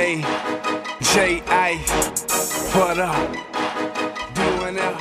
J.A. J.I. What up? Doing up?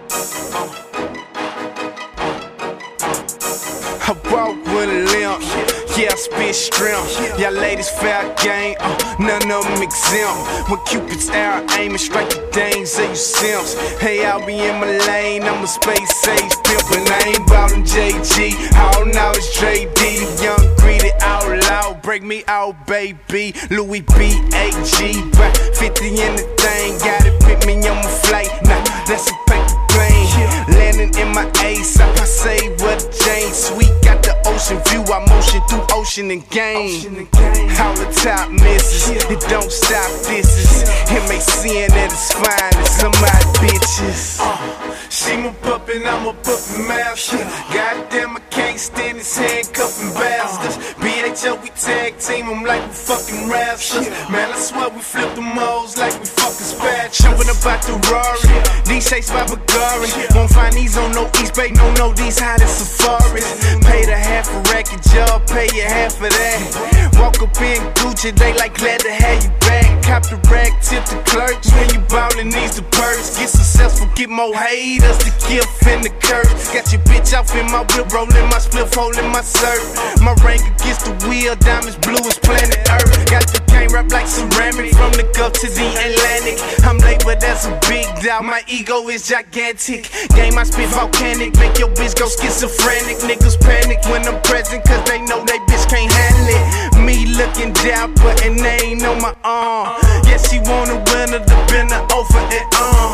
I walk with a limp, yeah, I spit strength. Y'all ladies fair game, none of them exempt. When Cupid's arrow aiming straight the dames, say you simps. Hey, I'll be in my lane, I'm a space age pimp. And I ain't ballin' JG, all now it's JD. Young, greedy, out loud, break me out, baby. Louis B.A.G. Right, 50 in the thing, got it, put me on my flight. Nah, that's a paper plane, landing in my ace. I say what a Jane, sweet, got the ocean view. I motion through ocean and game. How the top misses, it don't stop, this is MACN at its finest, some my bitches. She my puppet, I'm a puppet master. Goddamn, I can't stand this handcuffing bastards. BHO, we tag team them like we fucking wrestlers. Man, I swear we flip them hoes like we fucking spatula. Jumping about the Rari, these shakes by Bulgari. Won't find these on no East Bay, no, these hot as safaris. Paid a half a racket job, pay you half of that. Walk up in Gucci, they like glad to have you back. Cop the rack, tip the clerks. When you ballin', needs the purse. Get successful, get more haters. The gift and the curse. Got your bitch off in my whip, rollin' my spliff, holding my shirt. My rank against the wheel, diamonds blue as planet Earth. Got the cane wrapped like ceramic, from the Gulf to the Atlantic. I'm late, but that's a big doubt. My ego is gigantic. Game I spit volcanic, make your bitch go schizophrenic. Niggas panic when I'm present, cause they know they bitch can't handle it. Me looking dapper and they ain't on my arm. Yeah, she want a winner, the bender over and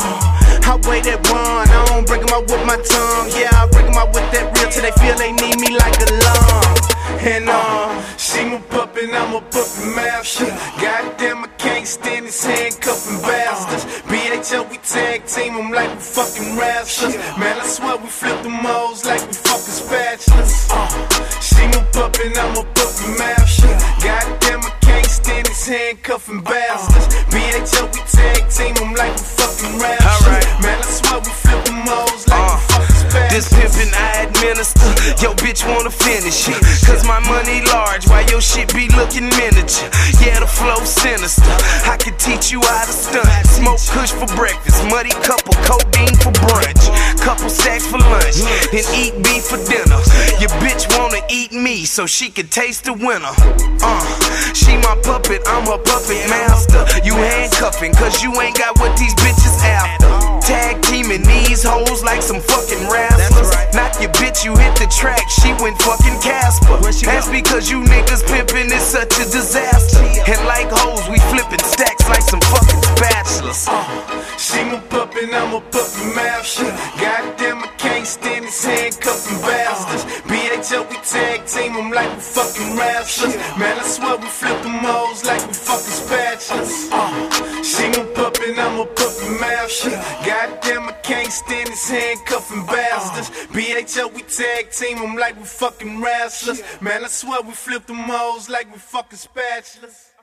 I wait at one, I don't break 'em out with my tongue. Yeah, I break 'em out with that real till they feel they need me like a lung. And she my puppet, I'm a puppet master. Goddamn, I can't stand this handcuffing bastards. BHO, we tag team them like we fucking wrestlers. Man, I swear we flip them hoes like we fucking spatulas. She my puppet, I'm a puppet master. Goddamn, I can't stand these handcuffing bastards. BHO, we tag team them like we fucking wrestlers. Man, I swear we flip them hoes like we fucking spatulas. This pimpin' I administer, yo bitch wanna finish it. Cause my money large, while your shit be looking miniature. Yeah, the flow sinister, I can teach you how to stunt. Smoke kush for breakfast, muddy couple codeine for brunch. Couple stacks for lunch, and eat beef for dinner. Your bitch wanna eat me, so she can taste the winner. She my puppet, I'm her puppet master. You handcuffing, cause you ain't got what these bitches after. Tag teaming these hoes like some fucking wrestlers. Not your bitch, you hit the track, she went fucking Casper. That's because you niggas pimpin' is such a disaster. And like hoes, we flippin' stacks like some fucking spatulas. She my puppet, I'm a puppet master. Goddamn, I can't stand these handcuffing bastards. BHO, we tag team them like we fucking wrestlers. Man, I swear we flip them hoes like we fucking spatulas. She my puppet, I'm a puppet master. Goddamn, I can't stand these handcuffing bastards. BHO, we tag team them like we fucking wrestlers. Man, I swear we flip them hoes like we fucking spatulas.